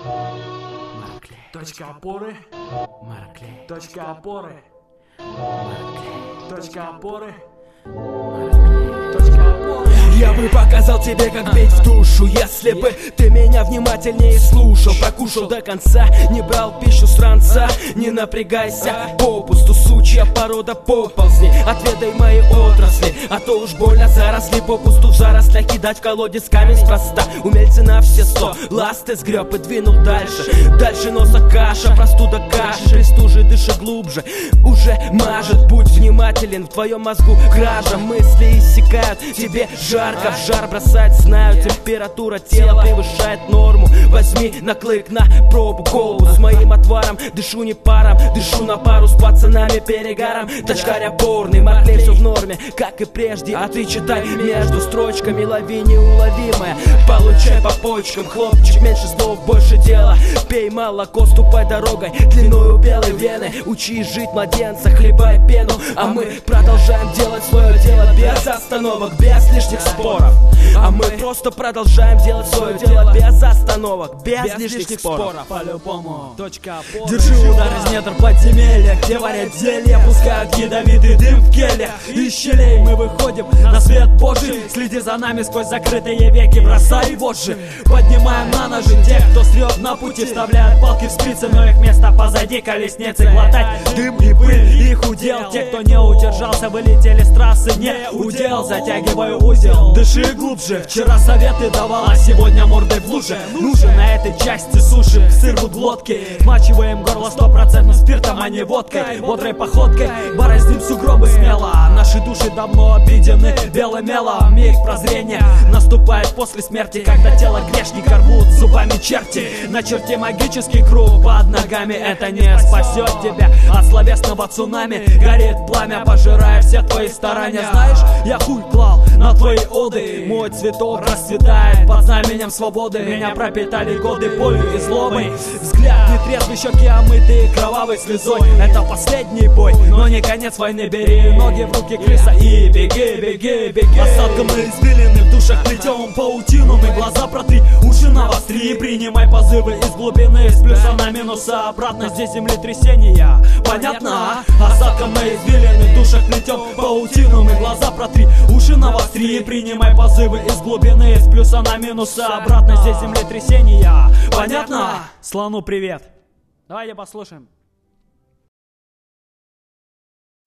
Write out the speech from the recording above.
Марклей. Точка опоры. Марклей. Точка опоры. Марклей. Точка опоры. Марклей. Точка опоры. Я бы показал тебе, как бить в душу, если бы ты меня внимательнее слушал. Прокушал до конца, не брал пищу сранца. Не напрягайся, попусту, сучья порода, поползни. Отведай мои отрасли, а то уж больно заросли. Попусту в зарослях кидать в колодец камень спроста. Умельцы на все 100, ласты сгреб и двинул дальше. Дальше носа каша, простуда каши. Пристужи, дыши глубже, уже мажет. Будь внимателен, в твоем мозгу кража. Мысли иссякают, тебе жарко в жар бросать. Знаю, температура тела превышает норму. Возьми на клык, на пробу колбу. С моим отваром дышу не паром, дышу на пару с пацанами перегаром. Точкарь опорный, Марклей, все в норме, как и прежде. А ты читай между строчками, лови неуловимое. Получай по почкам, хлопчик, меньше слов, больше дела. Пей молоко, ступай дорогой длиною белой вены. Учи жить младенца, хлебай пену. А мы продолжаем делать свое дело без остановок, без лишних споров. А мы просто продолжаем делать свое дело без остановок, без лишних споров. По-любому. Точка опоры. Держи удар из недр подземелья, где варят зелья, пускают ядовитый дым в кельях. Из щелей мы выходим на свет Божий. Следи за нами сквозь закрытые веки, бросай вожжи. Поднимаем на ножи тех, кто срет на пути. Вставляют палки в спицы, но их место позади колесницы. Глотать дым и пыль, их удел. Те, кто не удержался, вылетели с трассы. Не удел, затягиваю узел. Дыши глубже, вчера советы давал, а сегодня мордой в луже. Нужен на этой части суши, сыр в глотке. Смачиваем горло 100% спиртом, а не водкой. Бодрой походкой бороздим сугробы смело. Наши души давно обидены белым мелом. Миг прозрения наступает после смерти, когда тело грешника рвут зубами черти. На черте магический круг под ногами. Это не спасет тебя от словесного цунами. Горит пламя, пожирая все твои старания. Знаешь, я хуй клал на твои оды. Мой цветок расцветает под знаменем свободы. Меня пропитали годы болью и злобой. Взгляд нетрезвый, щеки омытые кровавой слезой. Это последний бой, но не конец войны. Бери ноги в руки, крыса, и беги, беги, беги. Осадком на извилины в душах плетем паутину. Мы глаза протри, уши навостри. Принимай позывы из глубины, с плюса на минуса. Обратно здесь землетрясения. Понятно? Осадком на извилины в душах плетем паутину. Мы глаза протри, уши навостри. Принимай позывы из глубины, с плюса на минуса. Обратно здесь землетрясения. Понятно? Слону привет. Давайте послушаем.